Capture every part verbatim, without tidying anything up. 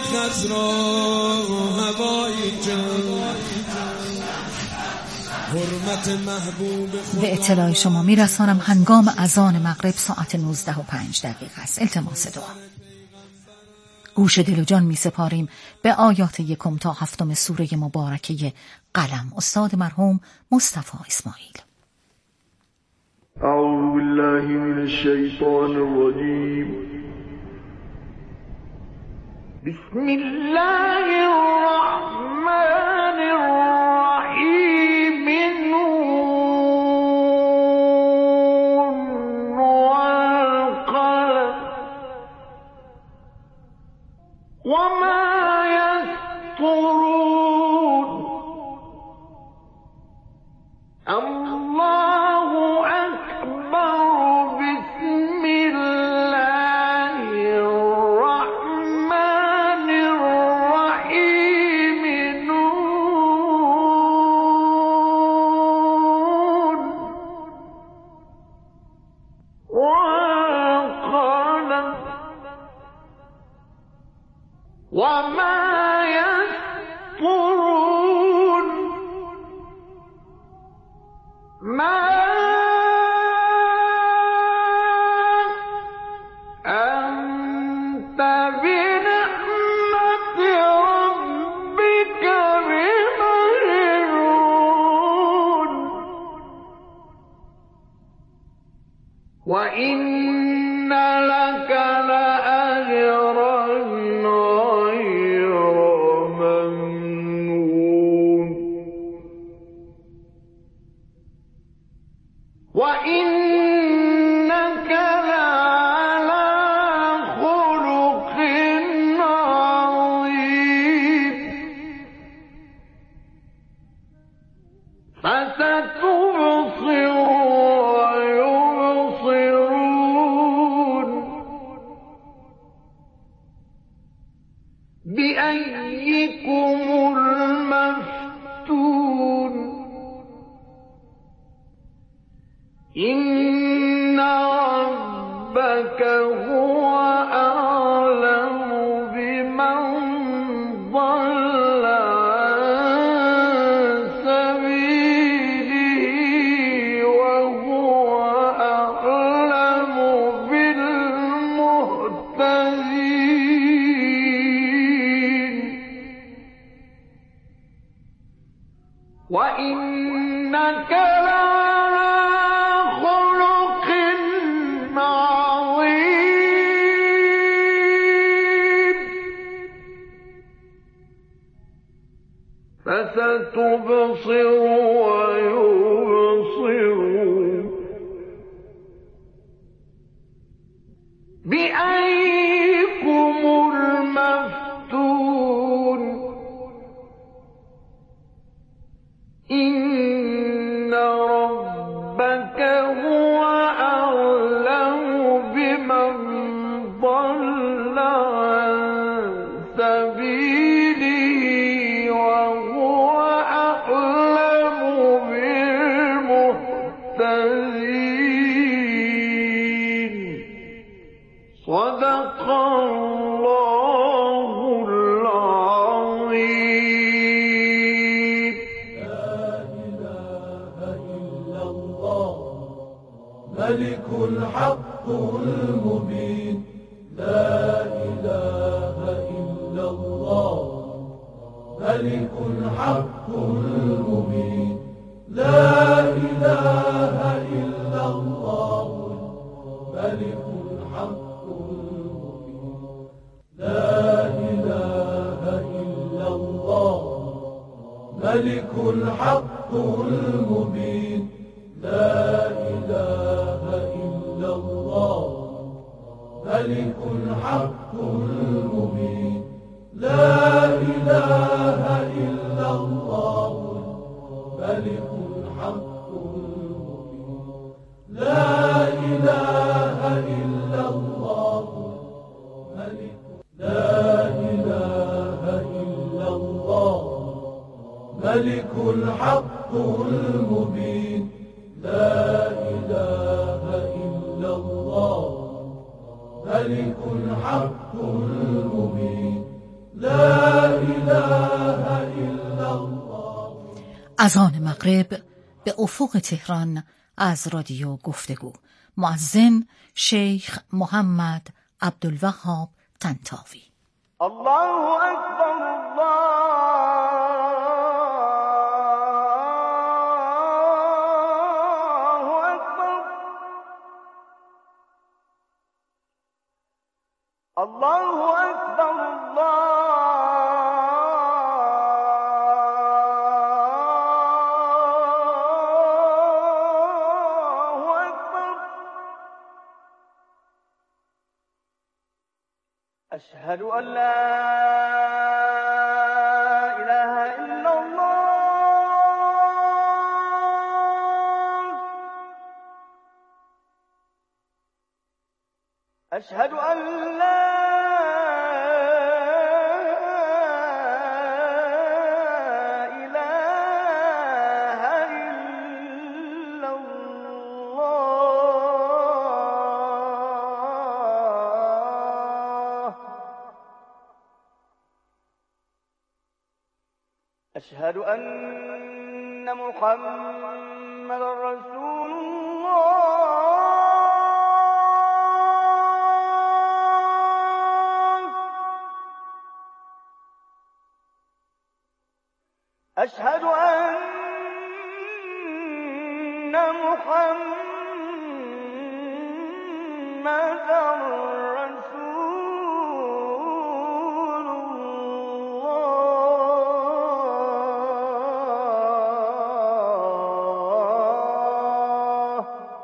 خضرا هوای جان حرمت محبوب خدا. به اطلاع شما میرسانم هنگام اذان مغرب ساعت نوزده و پنج دقیقه است. التماس دعا. گوش دل و جان می سپاریم به آیات یکم تا هفتم سوره مبارکه قلم. استاد مرحوم مصطفی اسماعیل. اعوذ بالله من الشیطان الرجیم. بسم الله الرحمن الرحیم. نون والقلم وما يسطرون. الله أكبر. بسم الله الرحمن الرحيم. نون والقلم وما يسطرون. ما أنت بنعمة ربك بمجنون. وإن لك لأجرا غير ممنون. وإنك لعلى خلق عظيم. فستبصر ويبصرون. بأيكم المفتون. إن ربك هو أعلم بمن ضل عن سبيله وهو أعلم بالمهتدين. وإنك فستبصر ويبصرون. بأيكم المفتون. إن ربك هو أعلم بمن ضل عن سبيله وهو أعلم بالمهتدين. صدق الله العظيم. لا إله إلا الله ملك الحق المبين. لا إله إلا الله ملك الحق المبين. لا إله إلا الله ملك الحق المبين. لا إله إلا الله ملك الحق المبين. لا إله إلا الله ملك الحق المبين. لا إله إلا الله ملك الحق المبين. لا إله إلا الله ملك. لا إله إلا الله ملك الحق المبين. لا إله إلا الله ملك الحق المبين. اذان مغرب به افق تهران از رادیو گفتگو. مؤذن شیخ محمد عبدالوهاب طنطاوی. الله اکبر الله اکبر الله اکبر الله أشهد أن لا إله إلا الله أشهد أن لا إله إلا الله أشهد أن محمد رسول الله أشهد أن محمد رسول الله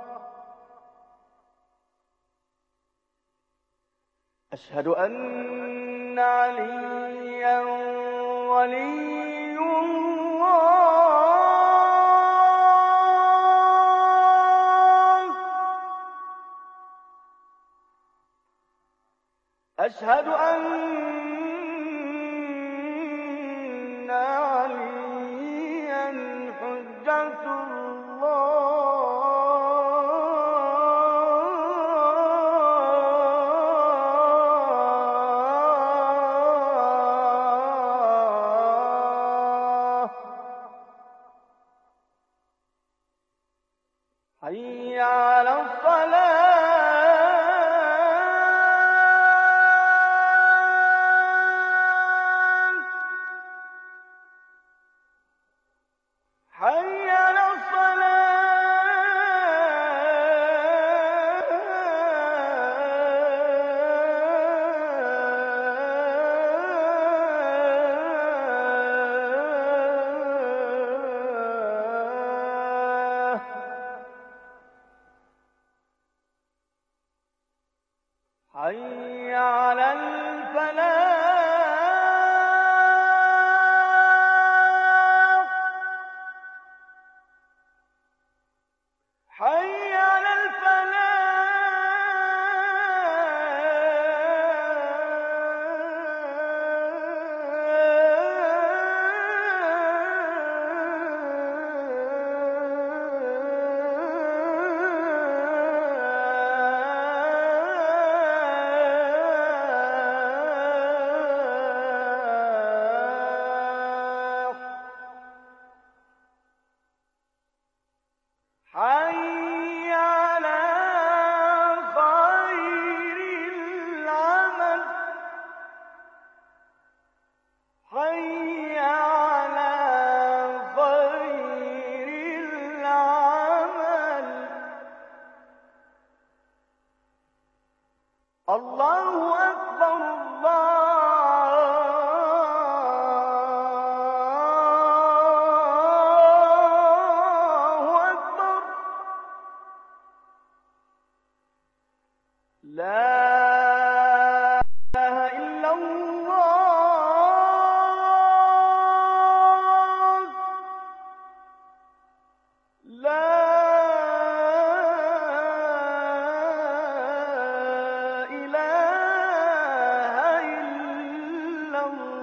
أشهد أن عليا ولي الله أشهد أن عليا حجة الله حي على الصلاة حي على الصلاة حي على الفلاح حي على الفلاح حي على خير العمل حي على خير العمل الله أكبر الله أكبر لا إله إلا الله لا إله إلا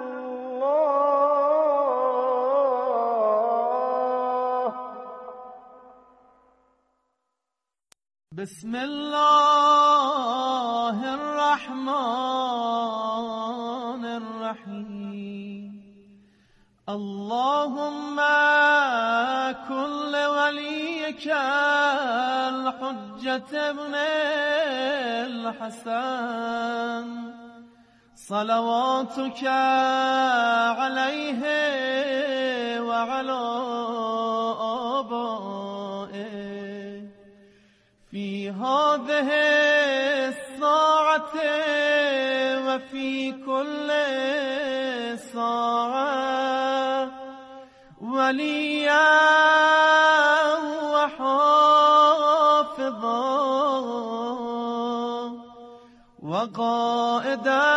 الله بسم الله الرحمن الرحيم اللهم كل وليك الحجة ابن الحسن صلواتك عليه وعلى آبائه في هذه الساعة وفي كل ساعة وليا وحافظا وقائدا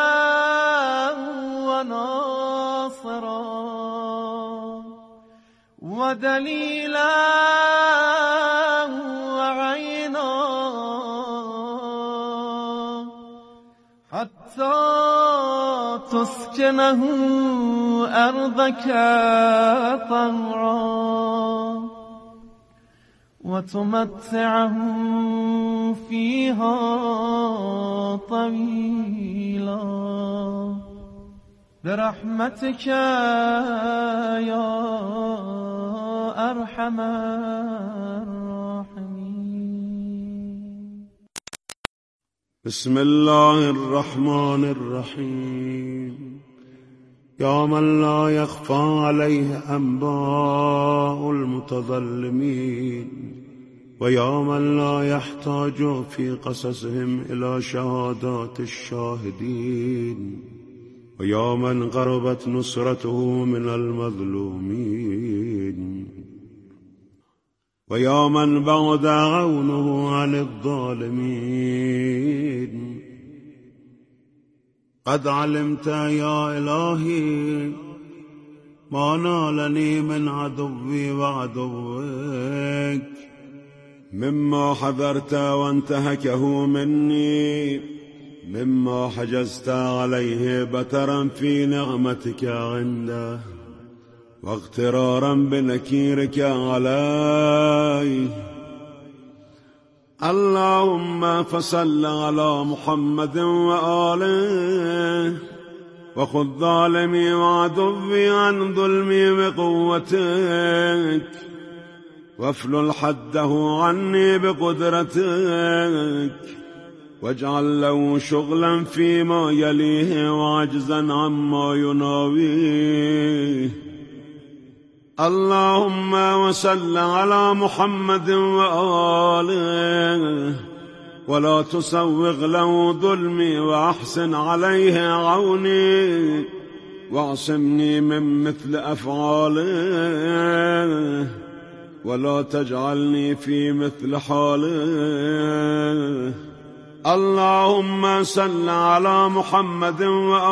وناصرا ودليلا وعينا حتى تسكنه أرضك طوعا وتمتعه فيها طويلا برحمتك يا أرحم الراحمين. بسم الله الرحمن الرحيم. يا من لا يخفى عليه أنباء المتظلمين ويا من لا يحتاج في قصصهم إلى شهادات الشاهدين ويا من قربت نصرته من المظلومين ويا من بعد عونه عن الظالمين قد علمت يا إلهي ما نالني من عدوي وعدوك مما حذرت وانتهكه مني مما حجزت عليه بترا في نعمتك عنده واغترارا بنكيرك عليه. اللهم فصل على محمد وآله وخذ ظالمي وعدوي عن ظلمي بقوتك وافلل حده عني بقدرتك واجعل له شغلا فيما يليه وعجزا عما يناويه. اللهم وصل على محمد وآله ولا تسوغ له ظلمي وأحسن عليه عوني واعصمني من مثل أفعاله ولا تجعلني في مثل حاله. اللهم صل على محمد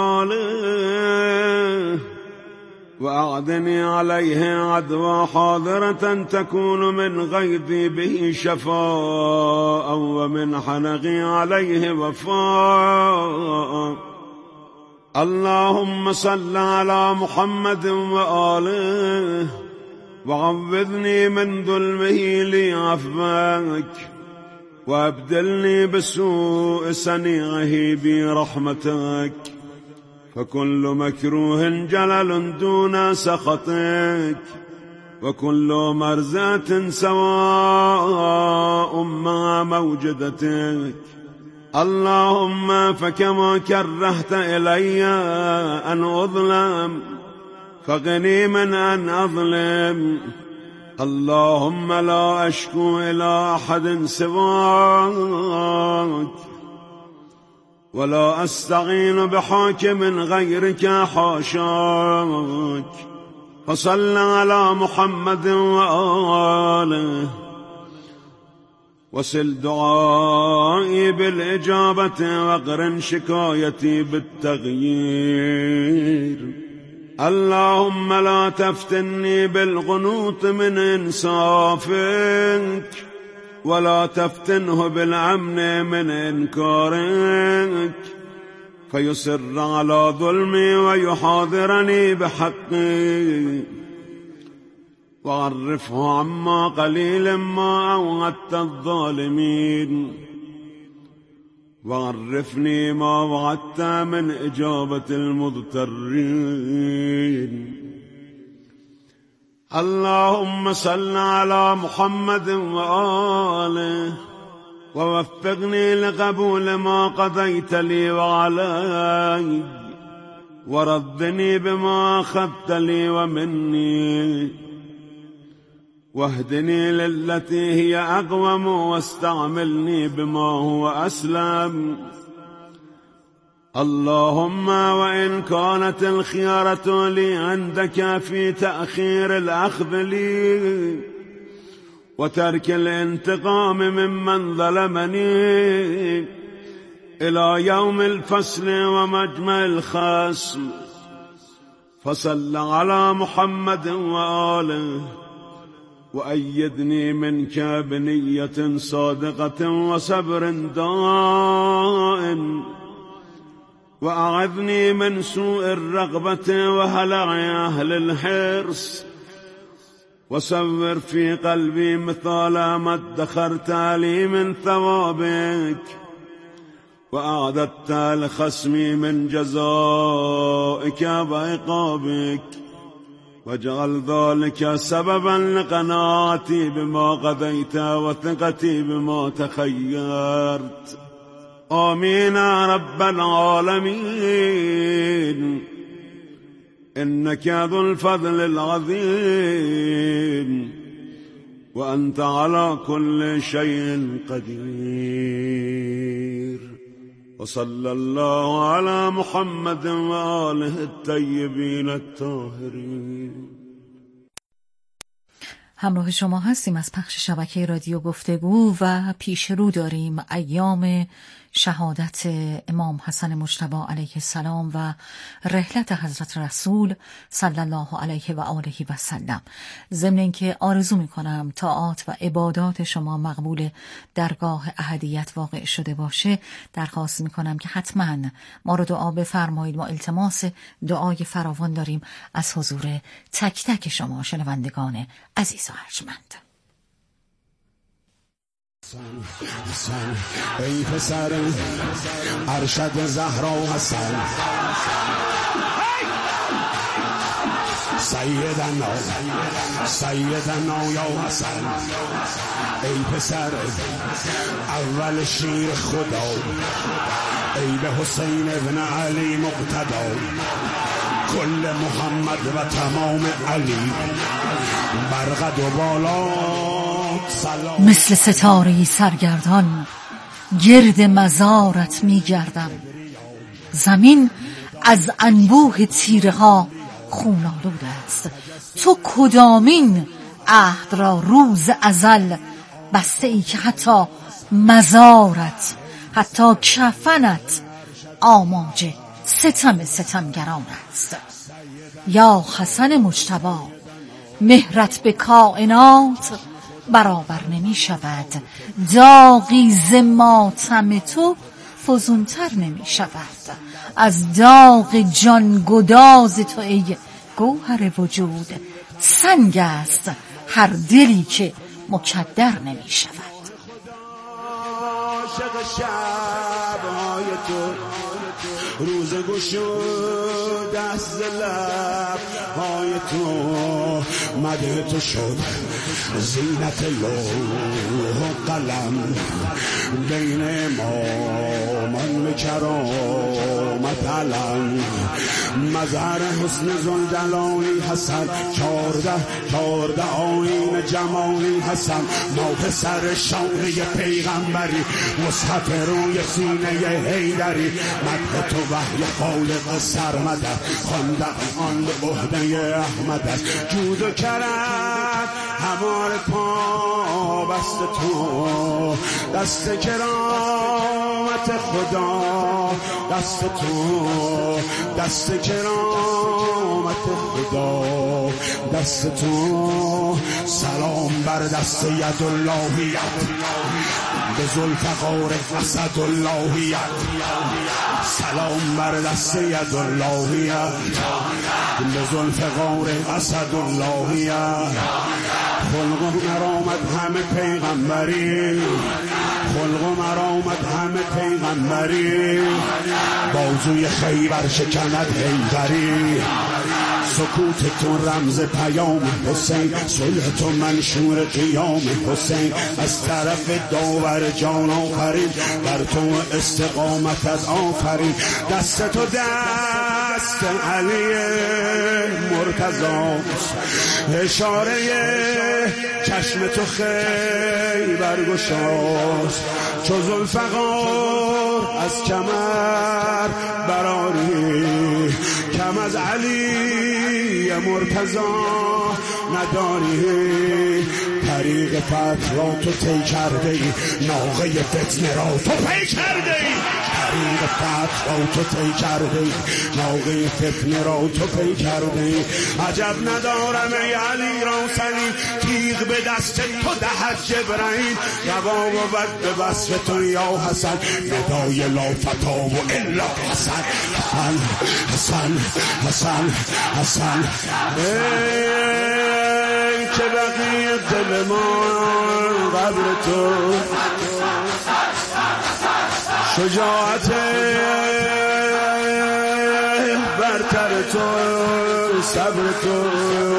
وآله وأعدني عليه عدوى حاضرة تكون من غيظي به شفاء ومن حنقي عليه وفاء. اللهم صل على محمد وآله وعوذني من ظلمه لي عفوك وابدلني بسوء صنيعه برحمتك فكل مكروه جلل دون سخطك وكل مرزة سواء مع موجدتك. اللهم فكما كرهت إلي أن أظلم فغني من أن أظلم. اللهم لا أشكو إلى أحد سواك ولا أستعين بحاكم غيرك حاشاك. فصل على محمد وآله وسل دعائي بالإجابة واقرن شكايتي بالتغيير. اللهم لا تفتني بالقنوط من إنصافك ولا تفتنه بالأمن من إنكارك فيصر على ظلمي ويحاضرني بحقي وعرفه عما قليل ما أوعدت الظالمين وعرفني ما وعدت من إجابة المضطرين. اللهم صل على محمد وآله ووفقني لقبول ما قضيت لي وعلي وردني بما أخذت لي ومني واهدني للتي هي أقوم واستعملني بما هو أسلم. اللهم وإن كانت الخيارة لي عندك في تأخير الأخذ لي وترك الانتقام ممن ظلمني إلى يوم الفصل ومجمع الخصم، فصل على محمد وآله وأيدني منك بنية صادقة وصبر دائم، وأعذني من سوء الرغبة وهلع أهل الحرص، وصور في قلبي مثال ما ادخرت لي من ثوابك وأعددت لخصمي من جزائك وعقابك، واجعل ذلك سببا لقناعتي بما قضيت وثقتي بما تخيرت. آمين يا رب العالمين، إنك ذو الفضل العظيم وأنت على كل شيء قدير. وصلى الله على محمد وآله الطيبين الطاهرين. همراه شما هستیم از پخش شبکه رادیو گفتگو و پیش رو داریم ایام شهادت امام حسن مجتبی علیه السلام و رحلت حضرت رسول صلی الله علیه و آله و سلم. ضمن اینکه آرزو میکنم طاعات و عبادات شما مقبول درگاه احدیت واقع شده باشه، درخواست میکنم که حتما ما رو دعا بفرمایید. ما التماس دعای فراوان داریم از حضور تک تک شما شنوندگان عزیز و ارجمند. حسن ای پسر ارشد زهرا حسن، سیدنا سیدنا یا حسن، ای پسر اول شیر خدا، ای به حسین ابن علی مقتدا، کل محمد و تمام علی برقد و بالا. مثل ستاره‌ای سرگردان گرد مزارت می گردم، زمین از انبوه تیره ها خون آلود است. تو کدامین عهد را روز ازل بسته ای که حتی مزارت، حتی کفنت آماج ستم ستمگران است. یا حسن مجتبی، مهرت به کائنات برابر نمی شود، داغی ز ماتم تو فزونتر نمی شود. از داغ جان گداز تو ای گوهر وجود، سنگ است هر دلی که مکدر نمی شود. عاشق شب‌های تو روز گشود دست لب‌های تو، مده تو شد زینت لوح و قلم، بین ما من کرامت علم، مظهر حسن ذوالجلالی حسن، چارده چارده آیین جمالی حسن، ما پسر شانه پیغمبری، مصحف روی سینه حیدری، مدح تو وحی خالق سرمده، خواندن آن به عهده احمد است. جود و کرم همار پا بست تو، دست کرامت خدا، دست تو دست کرامت خدا، دست تو. سلام بر دست یداللهیت به ذوالفقار اسداللهیت، سلام بر دست یداللهیت به ذوالفقار اسداللهیت. خلق و مرامت همه پیغمبری، خلق و مرامت همه پیغمبری، بازوی خیبر شکند حیدری، سکوتتون رمز پیام حسین، صلح تو منشور قیام حسین. از طرف داور جان آفرین، بر تو استقامت آفرین. دست تو دست علی مرتضاست، اشاره چشم تو خیبر گشاست. چو ذوالفقار از کمر براری، کم از علی مرتضا نداری. طریق فتح را تو طی کرده ای، ناقه فتنه را تو پی کرده ای. طریق فتح را تو طی کرده ای، ناقه فتنه را تو پی کرده ای. عجب ندارم ای علی را سلیم، تیغ به دست تو دهد جبرائیل. روا بود به وصف تو یا حسن، ندای لا فتا و الا حسن. حسن حسن حسن حسن. ای که بقیه دل ما قبر تو، شجاعت برتر تو، صبر تو.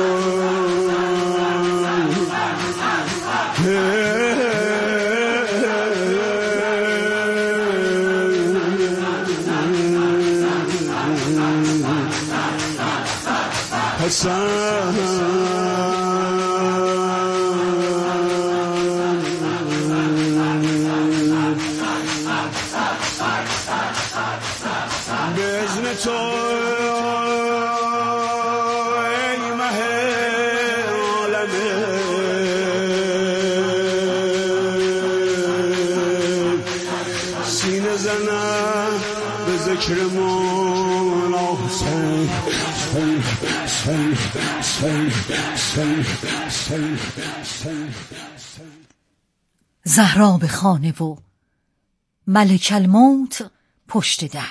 حسن بزن تو ای مه عالمه، سینه زنم به ذکر مولا حسین. حسین حسین حسین حسین حسین حسین. زهرا به خانه و ملک الموت پشت در،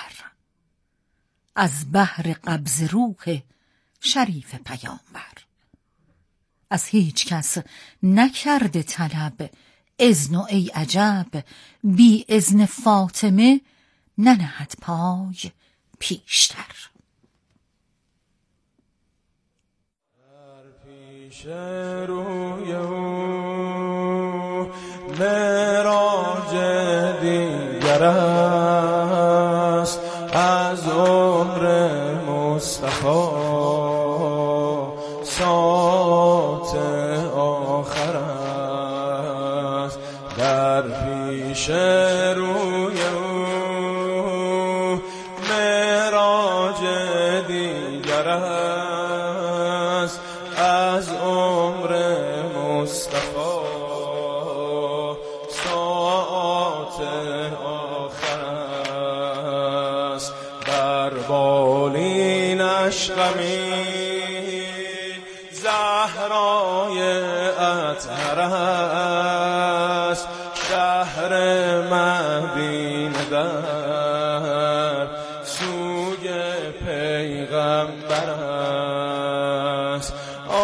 از بحر قبض روح شریف پیامبر. از هیچ کس نکرده طلب اذن و ای عجب، بی اذن فاطمه ننهد پای پیشتر. پیش روی او معراج دیگر است، از عمر مصطفی ساعت آخر است. در پیش روی او معراج دیگر است، از عمر مصطفی ساعت آخر است. بر بالینش غمی زهرای اطهر است، شهر مدینه در سوی پیغمبر است.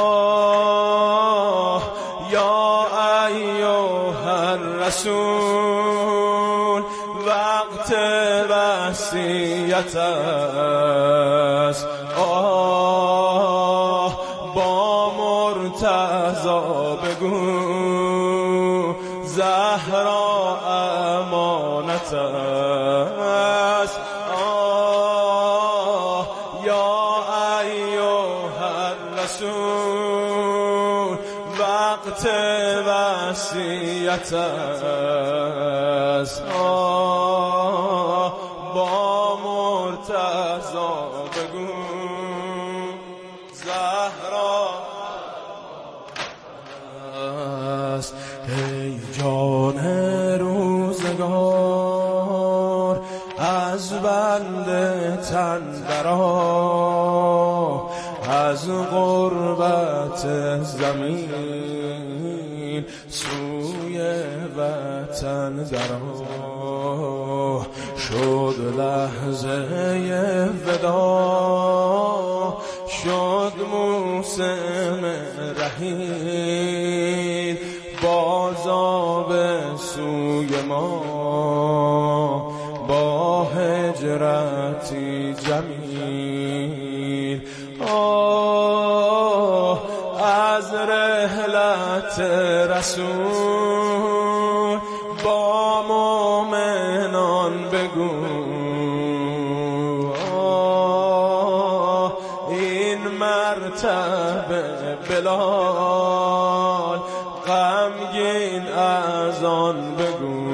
آه یا ایها الرسول، وقت وصیت است. آه با مرتضی بگو زهرا امانت است. آه یا ایها الرسول، وقت وصیت است. آه با مرتضی بگو زهرا است. ای جان روزگار از بند تن برآ، از غربت زمین سوی وطن درآ. شد لحظه ودا، شد موسم رحیل، بازا به سوی ما با هجرتی جمیل. آه رسول با مومنان بگو این مرتبه بلال غمگین از آن بگو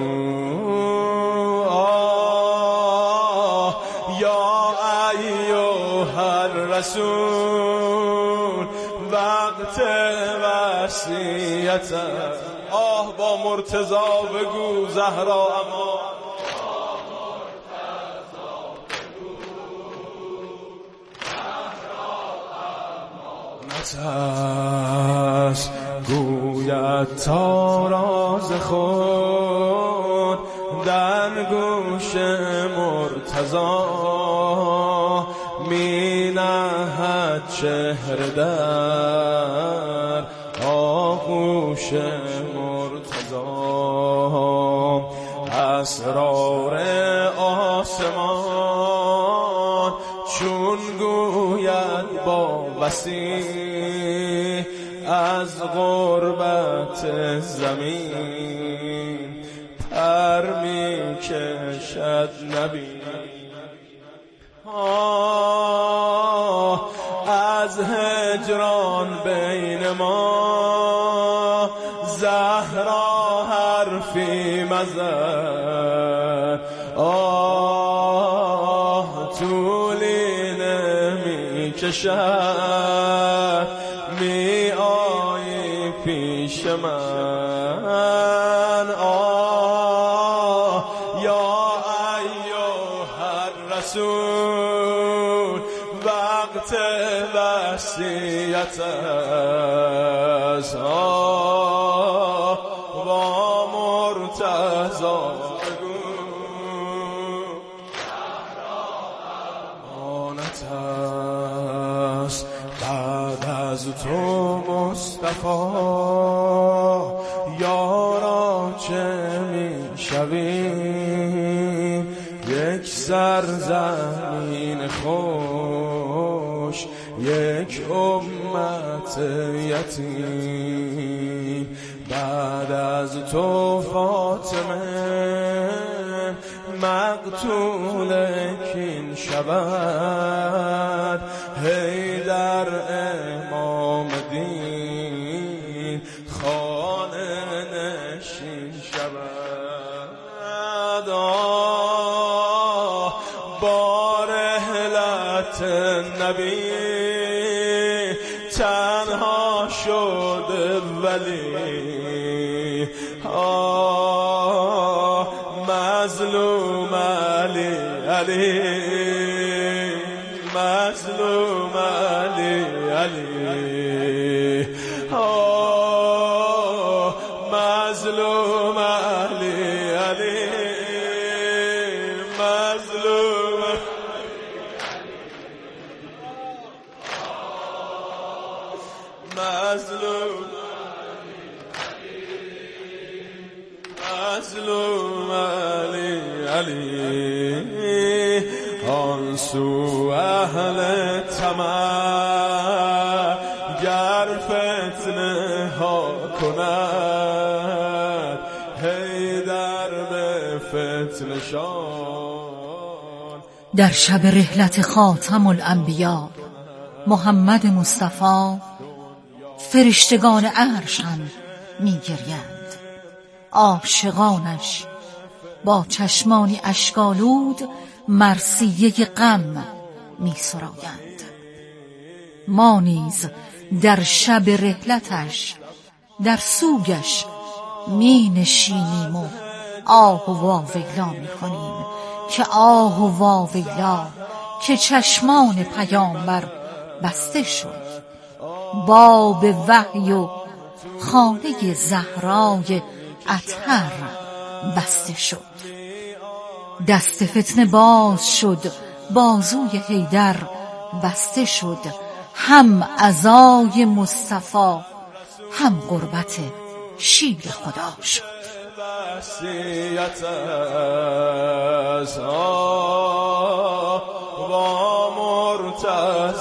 یا ایها الرسول وقت وصیت آه با مرتضی بگو زهرا اما نترس گوید تا راز خود در گوش مرتضی می نهد چهره در آغوش مرتضی اسرار آسمان چون گوید با وسیع از غربت زمین پر می کشد نبی آه از هجران بین ما زهرا حرفی مزن آه طولی نمی کشد می آیی پیش من آه یا ایها الرسول وقت وصیت است آه با مرتضی بگو آنت است بعد از تو مصطفی یارا چه می شوی یک سرزمین خوش یک امت یتیم بعد از تو فاطمه مقتول کین شود حیدر امام دین خانه نشین شود آه با رحلت نبی تنها شده ولی آه مظلوم علی علی مظلوم علی علی آه مظلوم علی علی مظلوم مظلوم مظلوم علی علی آن سو اهل طمع گر فتنه ها کند حیدر به فتنه شان در شب رحلت خاتم الانبیا محمد مصطفی فرشتگان عرش هم می گریند عاشقانش با چشمانی اشک‌آلود مرثیه غم می سرایند ما نیز در شب رحلتش در سوگش می نشینیم و آه و واویلا می کنیم که آه و واویلا که چشمان پیامبر بسته شد باب وحی و خانه زهرای اطهر بسته شد دست فتنه باز شد بازوی حیدر بسته شد هم عزای مصطفی هم قربت شیر خدا شد وصیت از با مرتضی